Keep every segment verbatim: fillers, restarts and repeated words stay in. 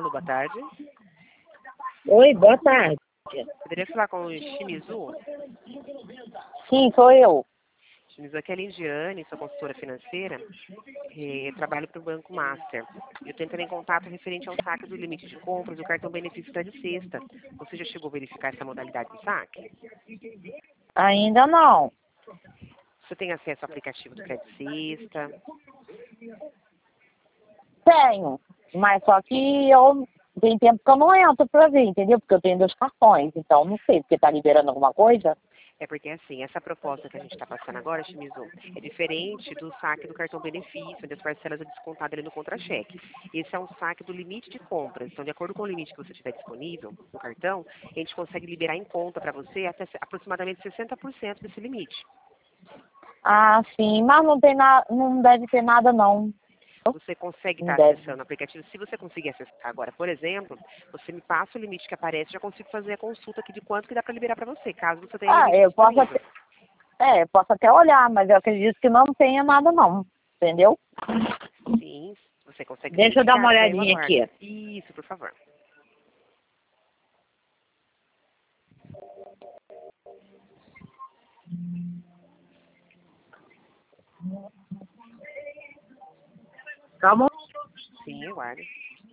Alô, boa tarde. Oi, boa tarde. Poderia falar com o Shimizu? Sim, sou eu. Shimizu, aqui é a Lindiane, sou consultora financeira. E trabalho para o Banco Master. Eu estou entrando em contato referente ao saque do limite de compras do cartão benefício da de sexta. Você já chegou a verificar essa modalidade de saque? Ainda não. Você tem acesso ao aplicativo do Crédito Sexta? Tenho, mas só que eu tem tempo que eu não entro pra ver, entendeu? Porque eu tenho dois cartões, então não sei, porque tá liberando alguma coisa. É porque, assim, essa proposta que a gente está passando agora, Shimizu, é diferente do saque do cartão benefício, onde as parcelas é descontada ali no contra-cheque. Esse é um saque do limite de compras. Então, de acordo com o limite que você tiver disponível no cartão, a gente consegue liberar em conta para você até aproximadamente sessenta por cento desse limite. Ah, sim, mas não tem nada, não deve ter nada não. Você consegue Não estar deve. acessando o aplicativo. Se você conseguir acessar agora, por exemplo, você me passa o limite que aparece, já consigo fazer a consulta aqui de quanto que dá para liberar para você, caso você tenha Ah, limite eu posso disponível. até, é, eu posso até olhar, mas eu acredito que não tenha nada não, entendeu? Sim, você consegue Deixa eu dar uma verificar, daí eu olhadinha aguardo. aqui. Isso, por favor. Calma. Sim, eu aguardo.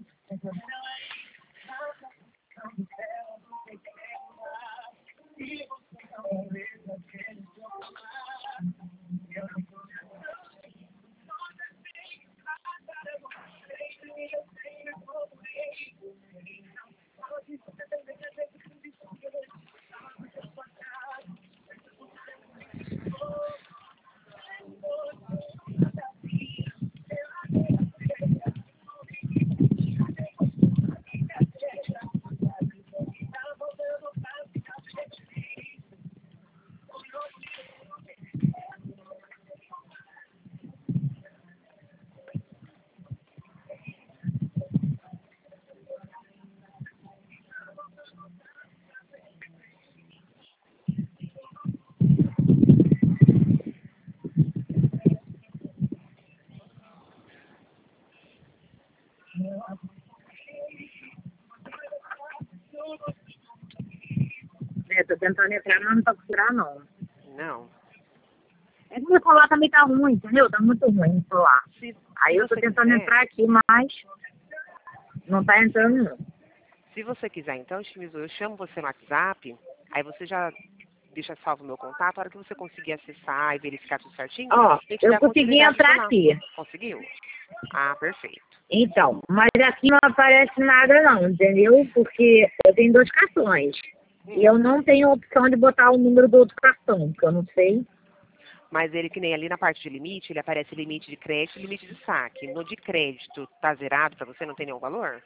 É, tô tentando entrar, mas não tá conseguindo não. Não. É que meu celular também tá ruim, entendeu? Tá muito ruim o celular. Se, Aí se eu tô você tentando quiser, entrar aqui, mas não tá entrando não. se você quiser, então, Shimizu, eu chamo você no WhatsApp, aí você já deixa salvo o meu contato, a hora que você conseguir acessar e verificar tudo certinho, Ó, a gente eu dá consegui continuidade entrar por lá. aqui. Conseguiu? Ah, perfeito. Então, mas aqui não aparece nada não, entendeu? Porque eu tenho dois cartões. E Hum. eu não tenho a opção de botar o número do outro cartão, porque eu não sei. Mas ele que nem ali na parte de limite, ele aparece limite de crédito e limite de saque. No de crédito, tá zerado para você? Não tem nenhum valor?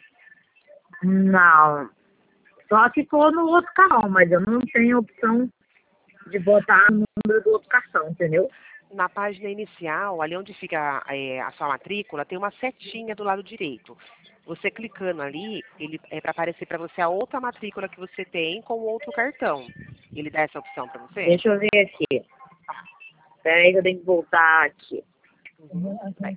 Não. Só se for no outro cartão, mas eu não tenho a opção de botar o número do outro cartão, entendeu? Na página inicial, ali onde fica é, a sua matrícula, tem uma setinha do lado direito. Você clicando ali, ele é para aparecer para você a outra matrícula que você tem com o outro cartão. Ele dá essa opção para você? Deixa eu ver aqui. Peraí que eu tenho que voltar aqui. Uhum. Vai.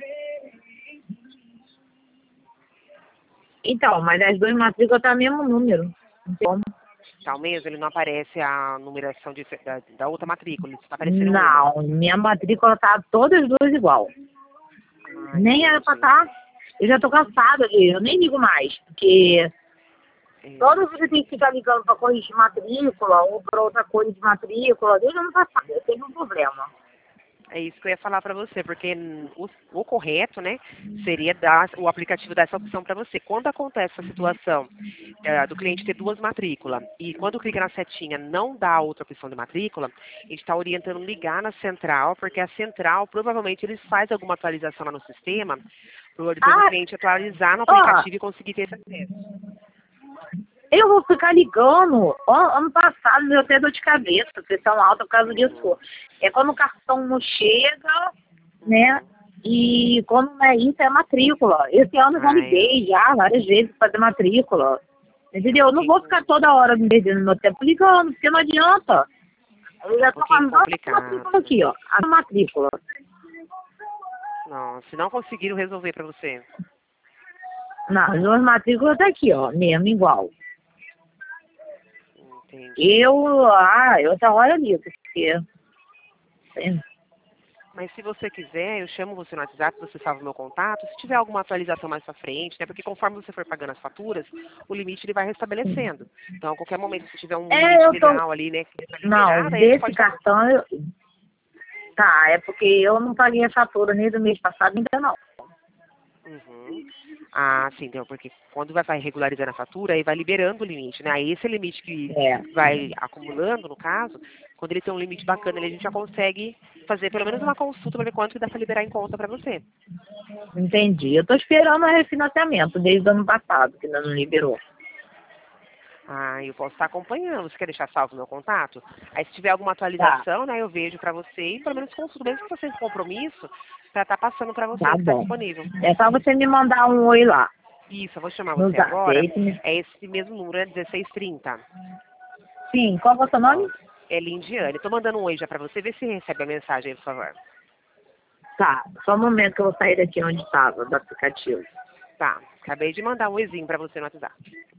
Então, mas as duas matrículas tá o mesmo número. Então, Tal mesmo, ele não aparece a numeração de, da, da outra matrícula, ele está aparecendo uma. não, minha matrícula tá todas as duas igual. Ah, Nem era pra entendi. estar. Eu já tô cansada de, eu nem ligo mais, porque É, toda vez eu tenho que ficar ligando pra corrigir matrícula ou pra outra coisa de matrícula, desde o ano passado, eu tenho um problema. é isso que eu ia falar para você, porque o, o correto, né, seria dar o aplicativo dar essa opção para você. Quando acontece essa situação é, do cliente ter duas matrículas e quando clica na setinha não dá a outra opção de matrícula, a gente está orientando ligar na central, porque a central provavelmente eles fazem alguma atualização lá no sistema para depois o Ah, cliente atualizar no ó, aplicativo e conseguir ter esse acesso. eu vou ficar ligando. Ó, ano passado me deu até dor de cabeça, pressão alta por causa Uhum, disso. É quando o cartão não chega, né? uhum. E quando não é isso, é matrícula. Esse ano eu já Ah, é. liguei já várias vezes pra fazer matrícula. É um Entendeu? Eu não pouquinho, vou ficar toda hora me perdendo meu tempo ligando, porque não adianta. Eu é um já tô com pouquinho a nossa matrícula complicado. aqui, ó. A matrícula. Não, se não conseguiram resolver para você. Não, as duas matrículas tá aqui, ó, mesmo, igual. Entendi. Eu, ah, eu outra hora ali, porque... Sim. Mas se você quiser, eu chamo você no WhatsApp, você salva o meu contato. Se tiver alguma atualização mais pra frente, né? Porque conforme você for pagando as faturas, o limite ele vai restabelecendo. Então, a qualquer momento, se tiver um É, limite eu tô... legal ali, né, que tá Não, liberado, aí a gente desse pode... cartão, eu... Tá, é porque eu não paguei a fatura nem do mês passado, ainda não. Uhum. Ah, sim, então, porque quando vai vai regularizando a fatura, aí vai liberando o limite, né? Aí esse limite que É, vai acumulando, no caso, quando ele tem um limite bacana, ali, a gente já consegue fazer pelo menos uma consulta para ver quanto que dá para liberar em conta para você. entendi. Eu tô esperando o refinanciamento desde o ano passado, que ainda não liberou. Ah, eu posso estar acompanhando. Você quer deixar salvo o meu contato? Aí se tiver alguma Tá, atualização, né, eu vejo para você e pelo menos consulto, mesmo que você tenha compromisso, para estar passando para você o tá que está bom. disponível. É só você me mandar um oi lá, Isso, eu vou chamar no você zap. agora. Aí você me... É esse mesmo número, é dezesseis trinta. Sim, qual é o seu nome? Ó, é Lindiane. Tô mandando um oi já pra você. Vê se recebe a mensagem aí, por favor. Tá, só um momento que eu vou sair daqui onde estava, do aplicativo. Tá. Acabei de mandar um oizinho pra você no WhatsApp.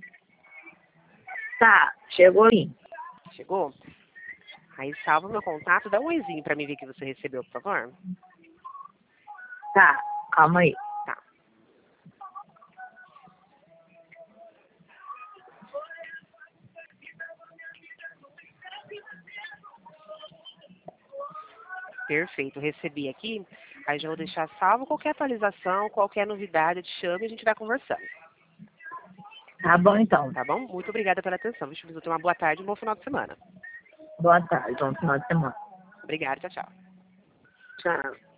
Tá, chegou aí. Chegou? Aí salva o meu contato. Dá um oizinho pra mim ver que você recebeu, por favor. Tá, calma aí. Tá. Perfeito. Recebi aqui. Aí já vou deixar salvo qualquer atualização, qualquer novidade, eu te chamo e a gente vai conversando. Tá bom então. Tá bom? Muito obrigada pela atenção. Deixa eu ter uma boa tarde e um bom final de semana. Boa tarde, bom final de semana. Obrigada. Tchau, tchau. Tchau.